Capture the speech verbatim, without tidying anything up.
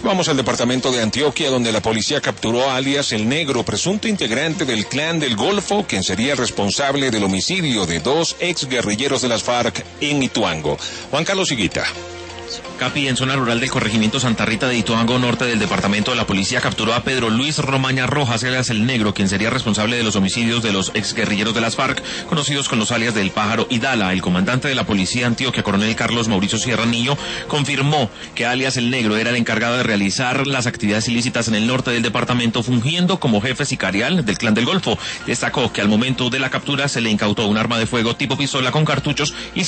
Vamos al departamento de Antioquia, donde la policía capturó a alias El Negro, presunto integrante del Clan del Golfo, quien sería responsable del homicidio de dos exguerrilleros de las FARC en Ituango. Juan Carlos Higuita. Capi, en zona rural del corregimiento Santa Rita de Ituango, norte del departamento, la policía capturó a Pedro Luis Romaña Rojas, alias El Negro, quien sería responsable de los homicidios de los exguerrilleros de las FARC, conocidos con los alias del Pájaro y Dala. El comandante de la policía Antioquia, coronel Carlos Mauricio Sierra Niño, confirmó que alias El Negro era el encargado de realizar las actividades ilícitas en el norte del departamento, fungiendo como jefe sicarial del Clan del Golfo. Destacó que al momento de la captura se le incautó un arma de fuego tipo pistola con cartuchos y